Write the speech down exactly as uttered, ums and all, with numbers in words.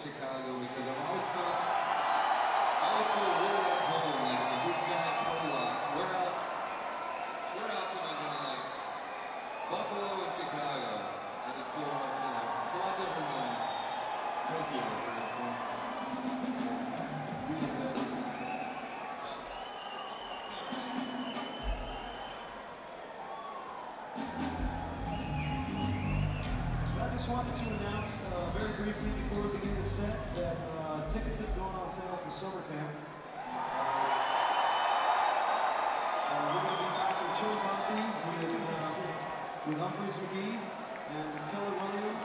Chicago because I've always felt, I always feel really at home, like in a big giant co-op. Where else, where else am I gonna like, Buffalo and Chicago? I just feel like, you know, it's a lot different than Tokyo, for instance. Really good. I just wanted to announce uh, very briefly before we begin the set that uh, tickets have gone on sale for summer camp. Uh, we're going to be back in Chillicothe with, uh, with Humphreys McGee and Keller Williams